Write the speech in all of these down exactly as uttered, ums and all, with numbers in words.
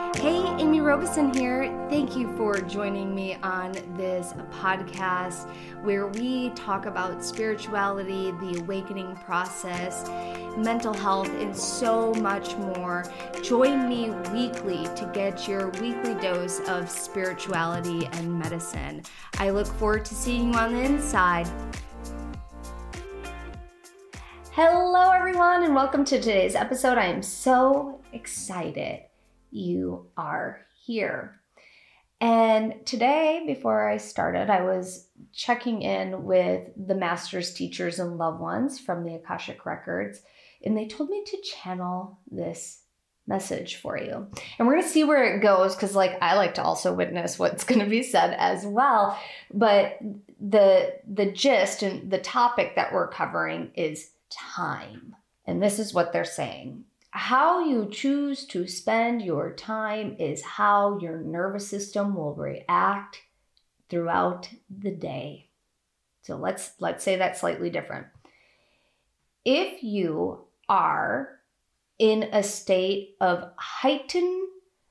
Hey, Amy Robeson here. Thank you for joining me on this podcast where we talk about spirituality, the awakening process, mental health, and so much more. Join me weekly to get your weekly dose of spirituality and medicine. I look forward to seeing you on the inside. Hello, everyone, and welcome to today's episode. I am so excited you are here. And today, before I started, I was checking in with the masters, teachers, and loved ones from the Akashic Records, and they told me to channel this message for you. And we're going to see where it goes, because like I like to also witness what's going to be said as well. But the the gist and the topic that we're covering is time. And this is what they're saying. How you choose to spend your time is how your nervous system will react throughout the day. So let's let's say that slightly different. If you are in a state of heightened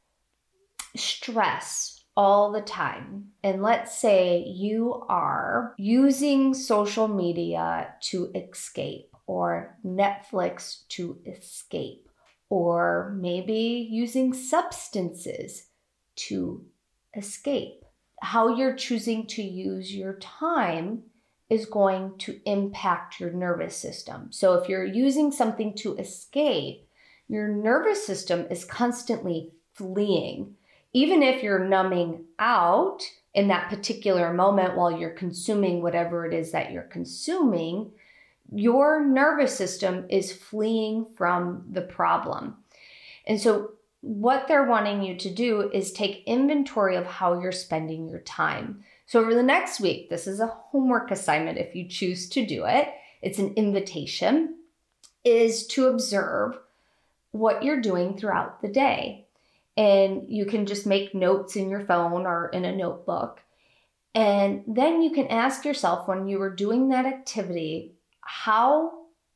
stress all the time, and let's say you are using social media to escape, or Netflix to escape, or maybe using substances to escape. How you're choosing to use your time is going to impact your nervous system. So if you're using something to escape, your nervous system is constantly fleeing. Even if you're numbing out in that particular moment while you're consuming whatever it is that you're consuming, your nervous system is fleeing from the problem. And so what they're wanting you to do is take inventory of how you're spending your time. So over the next week, this is a homework assignment if you choose to do it. It's an invitation, is to observe what you're doing throughout the day. And you can just make notes in your phone or in a notebook. And then you can ask yourself, when you were doing that activity, how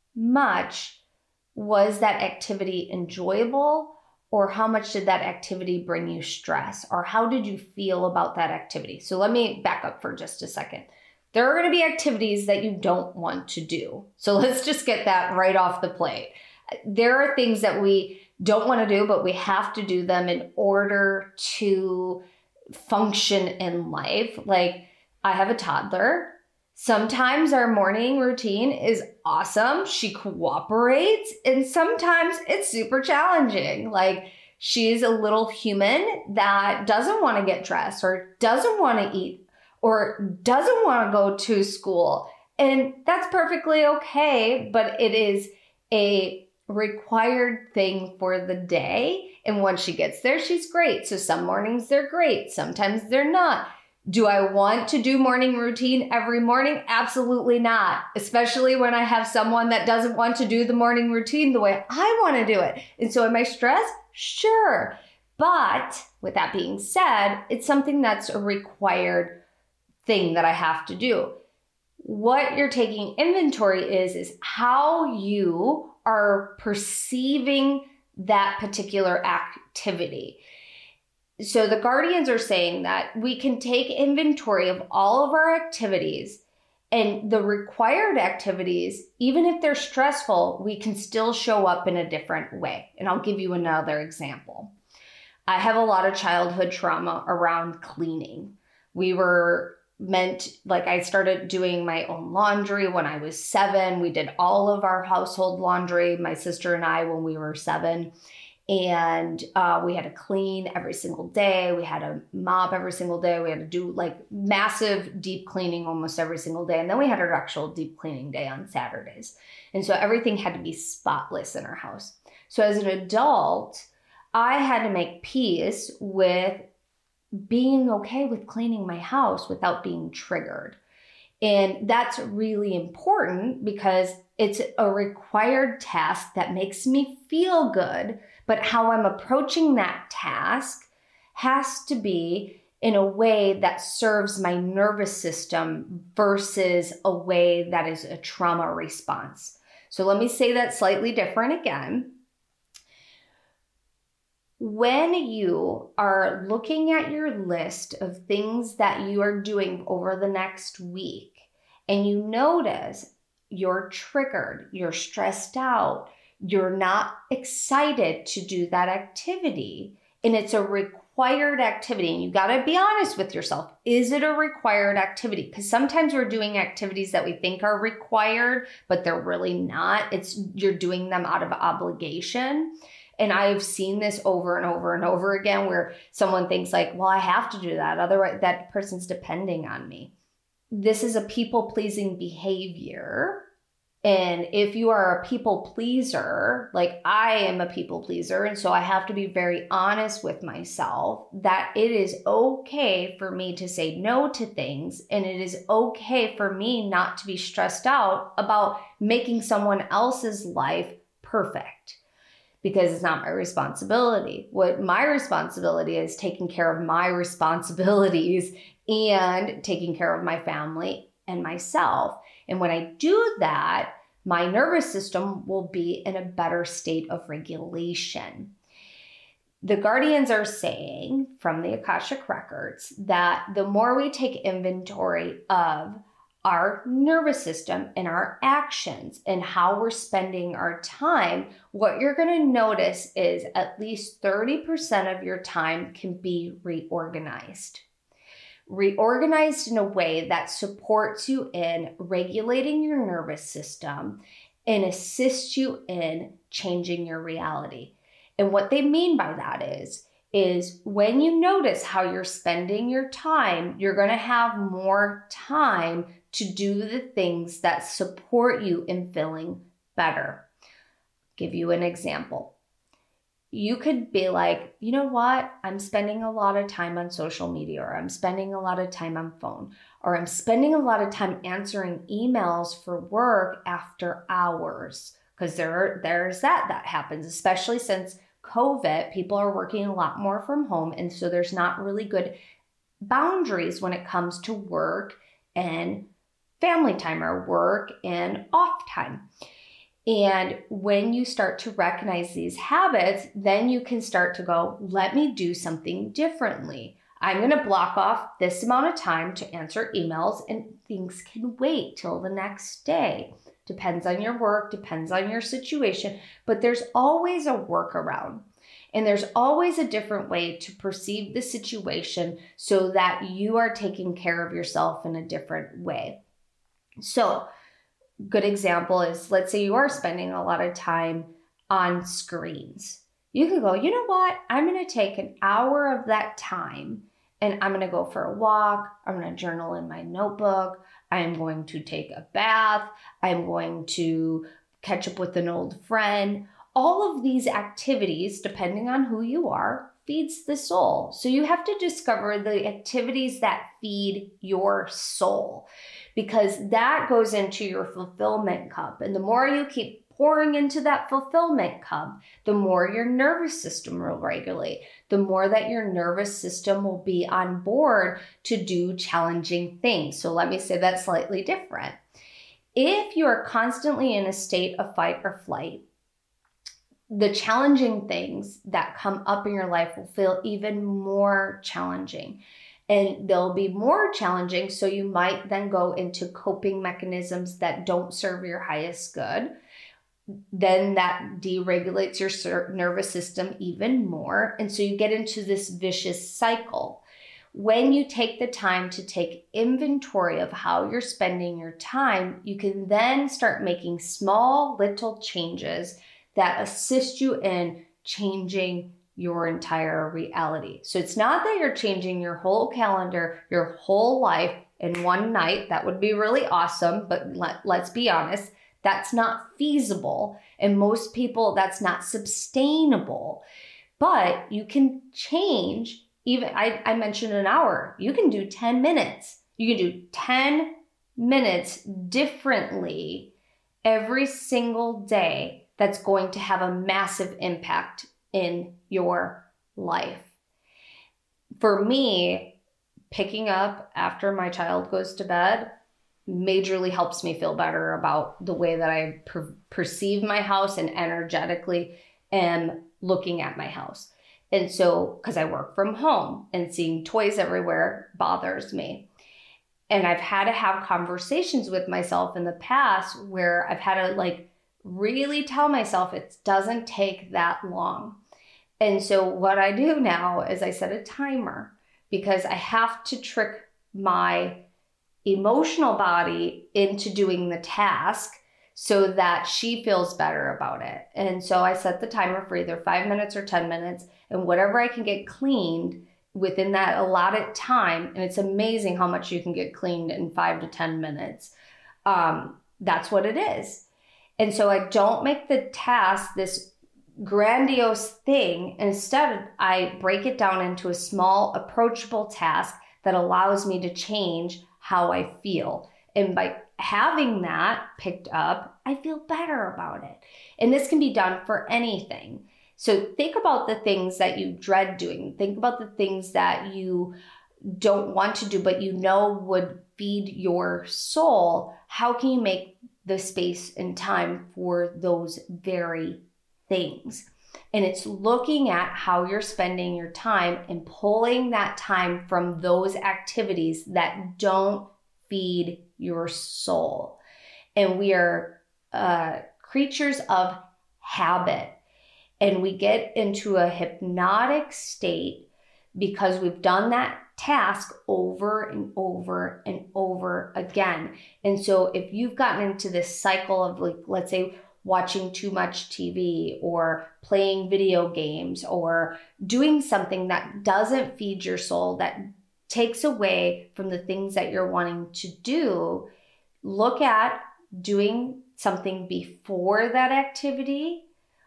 much was that activity enjoyable, or how much did that activity bring you stress, or how did you feel about that activity? So let me back up for just a second. There are going to be activities that you don't want to do. So let's just get that right off the plate. There are things that we don't want to do, but we have to do them in order to function in life. Like, I have a toddler. Sometimes our morning routine is awesome. She cooperates, and sometimes it's super challenging. Like, she's a little human that doesn't want to get dressed, or doesn't want to eat, or doesn't want to go to school. And that's perfectly okay, but it is a required thing for the day. And once she gets there, she's great. So some mornings they're great. Sometimes they're not. Do I want to do morning routine every morning? Absolutely not. Especially when I have someone that doesn't want to do the morning routine the way I want to do it. And so am I stressed? Sure. But with that being said, it's something that's a required thing that I have to do. What you're taking inventory is, is how you are perceiving that particular activity. So the guardians are saying that we can take inventory of all of our activities, and the required activities, even if they're stressful, we can still show up in a different way. And I'll give you another example. I have a lot of childhood trauma around cleaning. We were meant, like I started doing my own laundry when I was seven. We did all of our household laundry, my sister and I, when we were seven. And uh, we had to clean every single day. We had to mop every single day. We had to do like massive deep cleaning almost every single day. And then we had our actual deep cleaning day on Saturdays. And so everything had to be spotless in our house. So as an adult, I had to make peace with being okay with cleaning my house without being triggered. And that's really important because it's a required task that makes me feel good. But how I'm approaching that task has to be in a way that serves my nervous system versus a way that is a trauma response. So let me say that slightly different again. When you are looking at your list of things that you are doing over the next week and you notice you're triggered, you're stressed out, you're not excited to do that activity, and it's a required activity, and you got to be honest with yourself. Is it a required activity? Because sometimes we're doing activities that we think are required, but they're really not. It's you're doing them out of obligation. And I've seen this over and over and over again where someone thinks like, well, I have to do that. Otherwise, that person's depending on me. This is a people-pleasing behavior. And if you are a people pleaser, like I am a people pleaser, and so I have to be very honest with myself that it is okay for me to say no to things, and it is okay for me not to be stressed out about making someone else's life perfect, because it's not my responsibility. What my responsibility is taking care of my responsibilities and taking care of my family and myself. And when I do that, my nervous system will be in a better state of regulation. The guardians are saying from the Akashic Records that the more we take inventory of our nervous system and our actions and how we're spending our time, what you're going to notice is at least thirty percent of your time can be reorganized. Reorganized in a way that supports you in regulating your nervous system and assists you in changing your reality. And what they mean by that is, is when you notice how you're spending your time, you're going to have more time to do the things that support you in feeling better. Give you an example. You could be like, you know what? I'm spending a lot of time on social media, or I'm spending a lot of time on phone, or I'm spending a lot of time answering emails for work after hours. Because there, there's that, that happens, especially since COVID, people are working a lot more from home. And so there's not really good boundaries when it comes to work and family time, or work and off time. And when you start to recognize these habits, then you can start to go, let me do something differently. I'm going to block off this amount of time to answer emails, and things can wait till the next day. Depends on your work, depends on your situation, but there's always a workaround. And there's always a different way to perceive the situation so that you are taking care of yourself in a different way. So, good example is, let's say you are spending a lot of time on screens. You can go, you know what? I'm going to take an hour of that time and I'm going to go for a walk. I'm going to journal in my notebook. I'm going to take a bath. I'm going to catch up with an old friend. All of these activities, depending on who you are, feeds the soul. So you have to discover the activities that feed your soul, because that goes into your fulfillment cup. And the more you keep pouring into that fulfillment cup, the more your nervous system will regulate, the more that your nervous system will be on board to do challenging things. So let me say that slightly different. If you are constantly in a state of fight or flight, the challenging things that come up in your life will feel even more challenging. And they'll be more challenging, so you might then go into coping mechanisms that don't serve your highest good. Then that deregulates your nervous system even more. And so you get into this vicious cycle. When you take the time to take inventory of how you're spending your time, you can then start making small little changes that assist you in changing your entire reality. So it's not that you're changing your whole calendar, your whole life in one night. That would be really awesome, but let, let's be honest, that's not feasible. And most people, that's not sustainable. But you can change, even, I, I mentioned an hour, you can do ten minutes. You can do ten minutes differently every single day. That's going to have a massive impact in your life. For me, picking up after my child goes to bed majorly helps me feel better about the way that I per- perceive my house and energetically am looking at my house. And so, because I work from home and seeing toys everywhere bothers me. And I've had to have conversations with myself in the past where I've had to like really tell myself it doesn't take that long. And so what I do now is I set a timer because I have to trick my emotional body into doing the task so that she feels better about it. And so I set the timer for either five minutes or ten minutes, and whatever I can get cleaned within that allotted time, and it's amazing how much you can get cleaned in five to ten minutes. Um, that's what it is. And so I don't make the task this grandiose thing. Instead, I break it down into a small, approachable task that allows me to change how I feel. And by having that picked up, I feel better about it. And this can be done for anything. So think about the things that you dread doing. Think about the things that you don't want to do, but you know would feed your soul. How can you make the space and time for those very things? And it's looking at how you're spending your time and pulling that time from those activities that don't feed your soul. And we are uh, creatures of habit. And we get into a hypnotic state because we've done that task over and over and over again. And so if you've gotten into this cycle of, like, let's say, watching too much T V or playing video games or doing something that doesn't feed your soul, that takes away from the things that you're wanting to do, look at doing something before that activity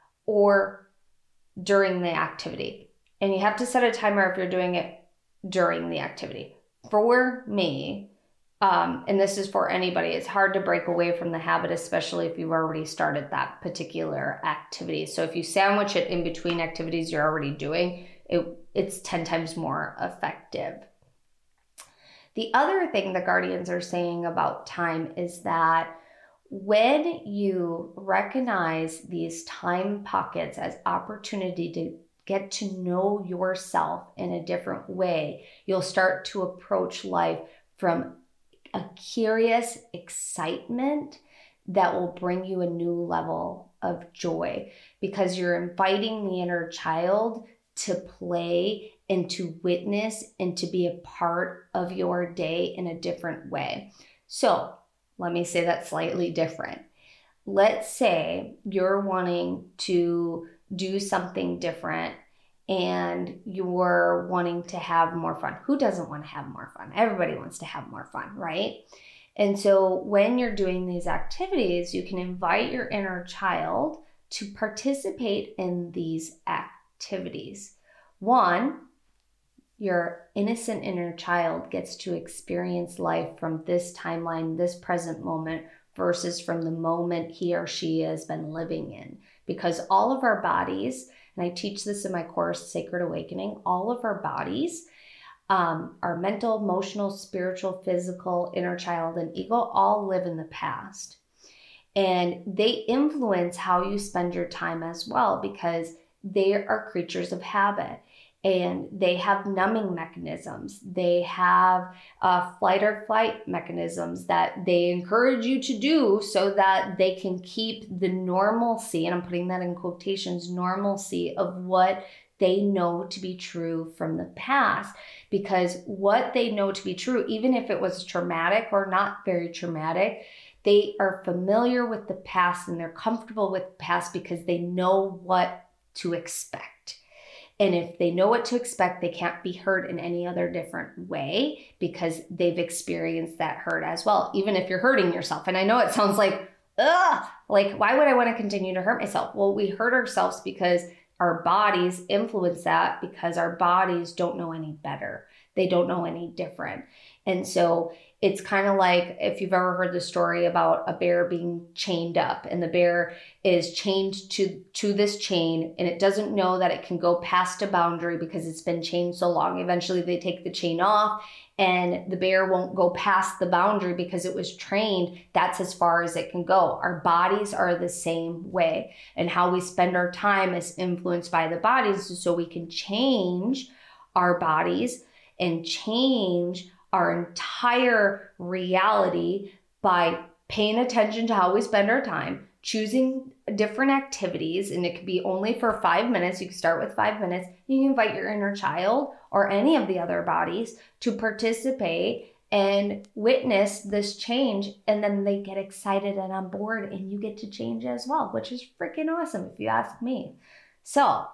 or during the activity. And you have to set a timer if you're doing it during the activity. For me, um, and this is for anybody, it's hard to break away from the habit, especially if you've already started that particular activity. So if you sandwich it in between activities you're already doing, it, it's ten times more effective. The other thing the Guardians are saying about time is that when you recognize these time pockets as opportunity to get to know yourself in a different way, you'll start to approach life from a curious excitement that will bring you a new level of joy, because you're inviting the inner child to play and to witness and to be a part of your day in a different way. So let me say that slightly different. Let's say you're wanting to do something different and you're wanting to have more fun. Who doesn't want to have more fun? Everybody wants to have more fun, right? And so when you're doing these activities, you can invite your inner child to participate in these activities. One, your innocent inner child gets to experience life from this timeline, this present moment, versus from the moment he or she has been living in. Because all of our bodies, and I teach this in my course, Sacred Awakening, all of our bodies, um, our mental, emotional, spiritual, physical, inner child, and ego all live in the past. And they influence how you spend your time as well, because they are creatures of habit. And they have numbing mechanisms. They have uh, flight or flight mechanisms that they encourage you to do so that they can keep the normalcy, and I'm putting that in quotations, normalcy of what they know to be true from the past. Because what they know to be true, even if it was traumatic or not very traumatic, they are familiar with the past and they're comfortable with the past because they know what to expect. And if they know what to expect, they can't be hurt in any other different way because they've experienced that hurt as well, even if you're hurting yourself. And I know it sounds like, ugh, like, why would I want to continue to hurt myself? Well, we hurt ourselves because our bodies influence that, because our bodies don't know any better. They don't know any different. And so it's kind of like if you've ever heard the story about a bear being chained up, and the bear is chained to, to this chain, and it doesn't know that it can go past a boundary because it's been chained so long. Eventually they take the chain off, and the bear won't go past the boundary because it was trained. That's as far as it can go. Our bodies are the same way, and how we spend our time is influenced by the bodies. So we can change our bodies and change our entire reality by paying attention to how we spend our time, choosing different activities, and it could be only for five minutes. You can start with five minutes. You can invite your inner child or any of the other bodies to participate and witness this change, and then they get excited and on board, and you get to change as well, which is freaking awesome if you ask me. So,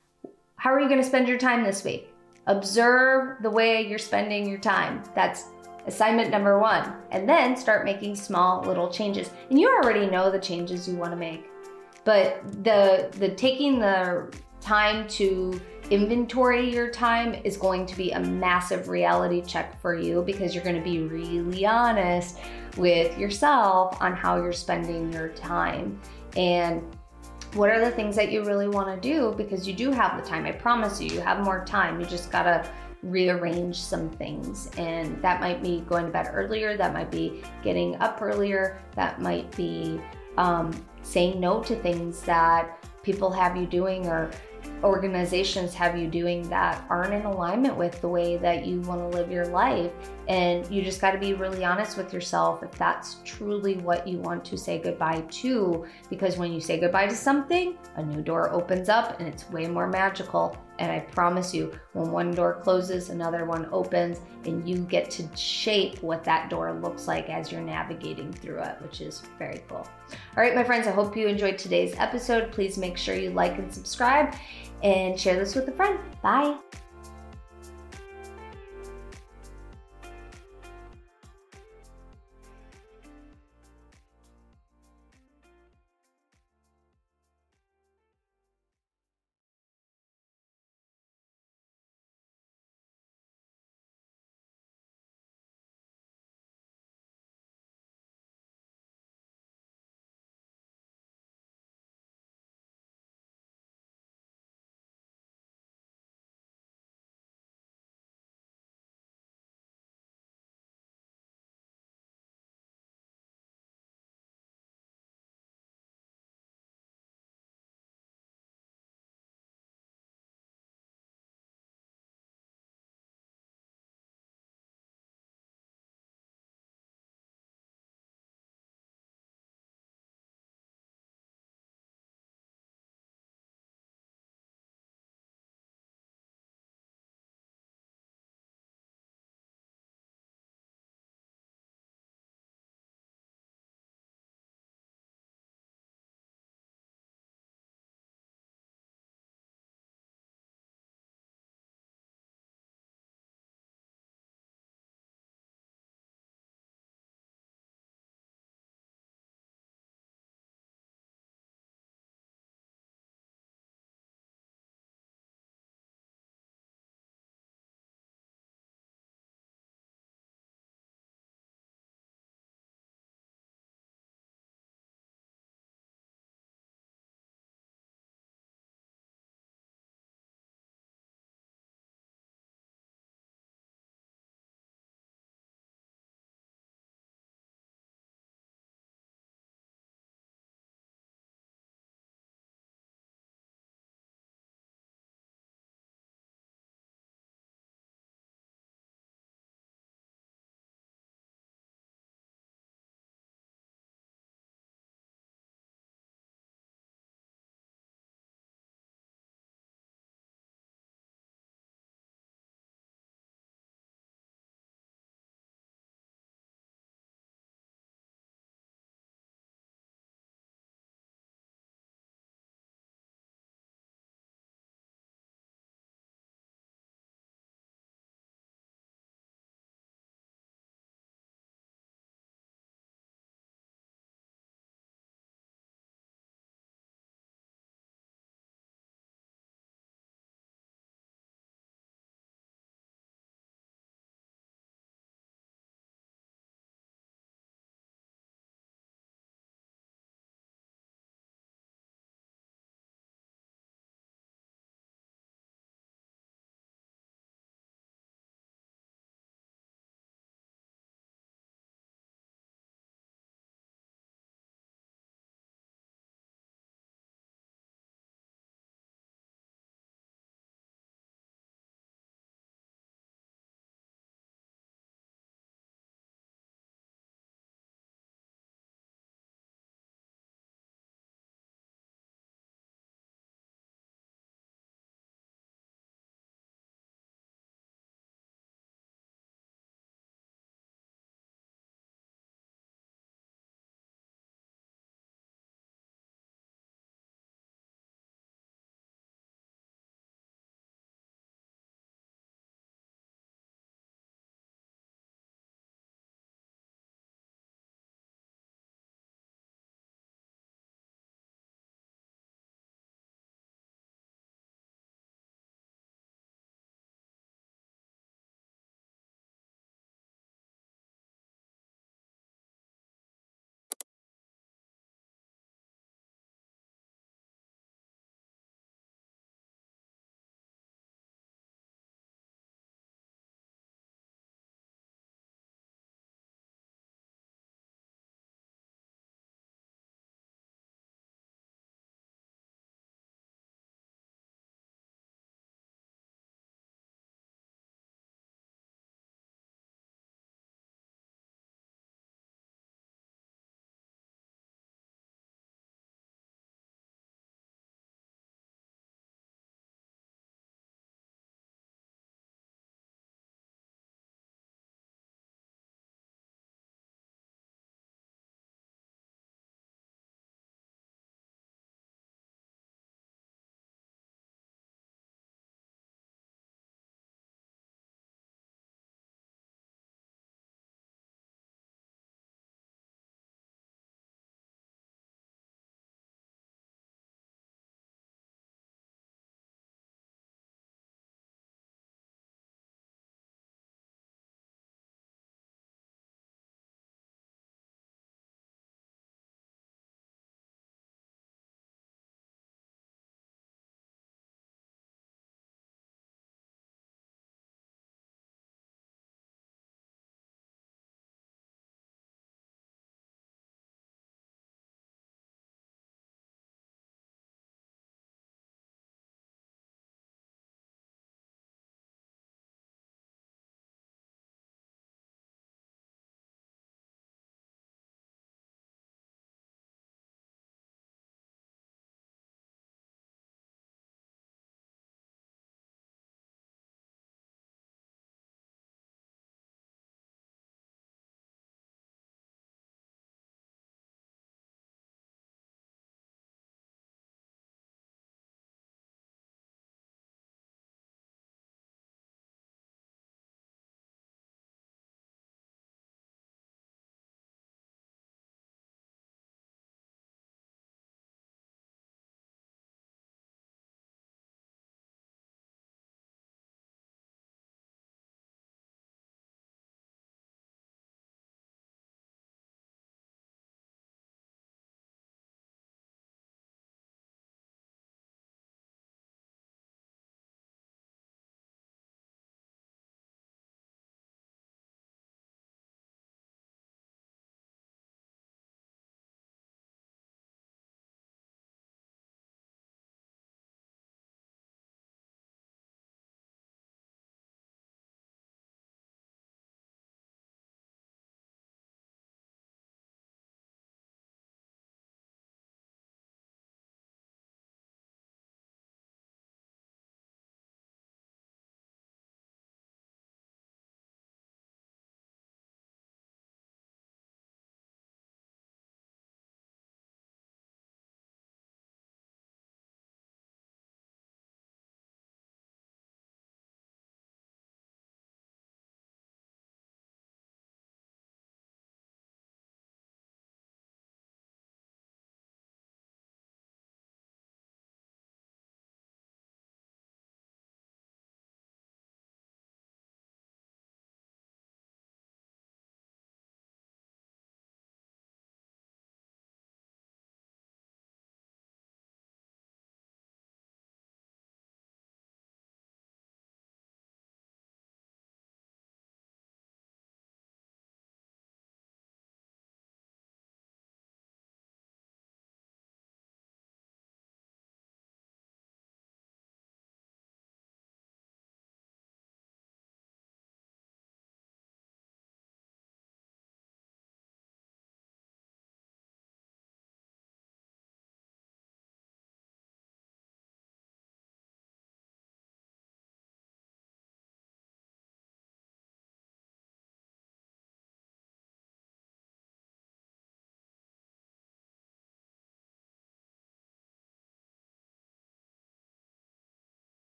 how are you going to spend your time this week? Observe the way you're spending your time. That's assignment number one. And then start making small little changes. And you already know the changes you want to make. But the the taking the time to inventory your time is going to be a massive reality check for you, because you're going to be really honest with yourself on how you're spending your time. And what are the things that you really want to do? Because you do have the time. I promise you, you have more time. You just got to rearrange some things. And that might be going to bed earlier. That might be getting up earlier. That might be um, saying no to things that people have you doing, or organizations have you doing that aren't in alignment with the way that you want to live your life. And you just got to be really honest with yourself if that's truly what you want to say goodbye to, because when you say goodbye to something, a new door opens up and it's way more magical. And I promise you, when one door closes, another one opens, and you get to shape what that door looks like as you're navigating through it, which is very cool. All right, my friends, I hope you enjoyed today's episode. Please make sure you like and subscribe, and share this with a friend. Bye.